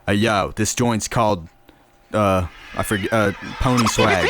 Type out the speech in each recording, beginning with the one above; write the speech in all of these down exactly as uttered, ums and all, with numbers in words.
Hey yo, this joint's called, uh, I forget, uh, Pony Swag.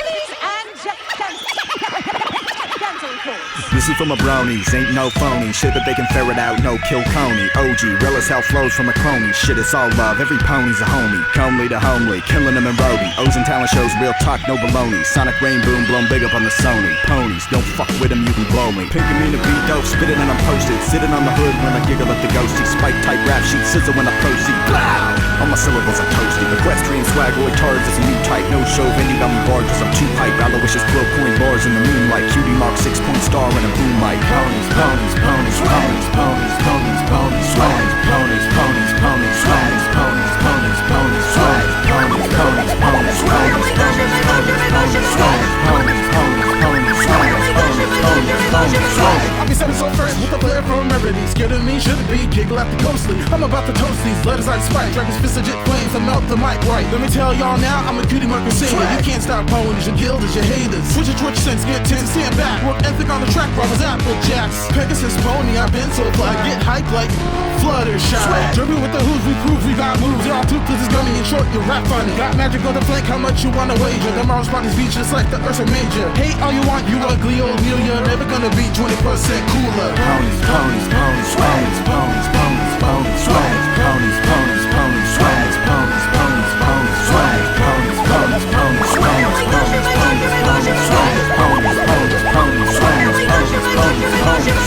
This is from a bronies, ain't no phony. Shit that they can ferret out, no kill Coney. O G, real as hell flows from a crony. Shit, it's all love, every pony's a homie. Comely to homely, killing them in roadie. O's and talent shows, real talk, no baloney. Sonic rain boom, blown big up on the Sony. Ponies, don't fuck with them, you can blow me. Pink and mean to be dope, spit it and I'm posted. Sitting on the hood when I giggle at the ghosty. Spike type rap sheet, sizzle when I proceed. Blah! All my syllables are toasty. Equestrian swagoid tards, it's a new type. No show, Vinny got me barred cause I'm too hype. Aloysius blow coin bars in the moonlight. Cutie mark six point star and a boom mic. Ponies, ponies, ponies, ponies, ponies, ponies, ponies, swag. Ponies, ponies, ponies, swag. Ponies, ponies, ponies, swag. Ponies, ponies, ponies, swag. Ponies, ponies, ponies, swag. Ponies, ponies, ponies, swag. Ponies, ponies, ponies, swag. I'll be seven so first with a player from Remedy. Scared of me, should it be? Giggle at the ghostly. I'm about to toast these letters like spike. Dragon's fist legit flames, I melt the mic right. Let me tell y'all now, I'm a cutie mark crusader. You can't stop ponies, your guilders, your haters. Switch your twitch sense, get ten, stand back. Work ethic on the track, brothers, Apple Jacks. Pegasus pony, I've been so fly. Get hype like Fluttershy. Dripping with the hooves, we prove we got moves. Y'all toothless is gummy, in short, you're rap funny. Got magic on the flank, how much you wanna wager? The Mars body's beach just like the Ursa Major. Hate all you want, you ugly old mule. You're never gonna be twenty percent cooler. Ponies, ponies, ponies, swags. Ponies, ponies, ponies, swags. Ponies, ponies, ponies, swags. Ponies, ponies, ponies, swags. Ponies, ponies, ponies, swags. Ponies, ponies, ponies, swags. Ponies, ponies, ponies, swags. Ponies, ponies, ponies,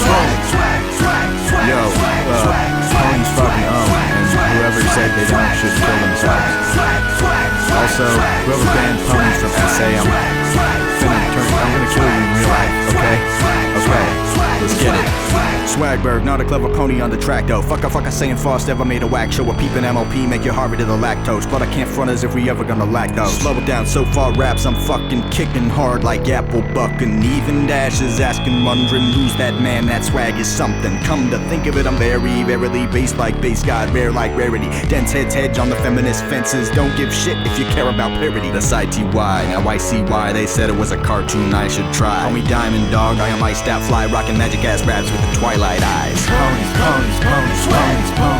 swags. Yo, uh, ponies fucking own, and whoever said they don't should kill themselves. Also, whoever banned ponies from S A, I'm finna turn, I'm gonna kill you in real life, okay? Okay, let's get it. Swagberg, not a clever pony on the track though. Fuck a fuck a saying fast, ever made a whack show. A peepin' M L P, make you harvey to the lactose. But I can't front as if we ever gonna lack those. Slow it down, so far raps, I'm fucking kicking hard like apple buck. And even dashes asking, wondering who's that man, that swag is something. Come to think of it, I'm very, verily based like base god, rare like rarity. Dense heads hedge on the feminist fences. Don't give shit if you care about parody. That's I T Y, now I see why they said it was a cartoon I should try. Call me Diamond Dog, I am iced out fly, rocking magic ass raps with the twilight eyes. Ponies, ponies, ponies, swags, ponies.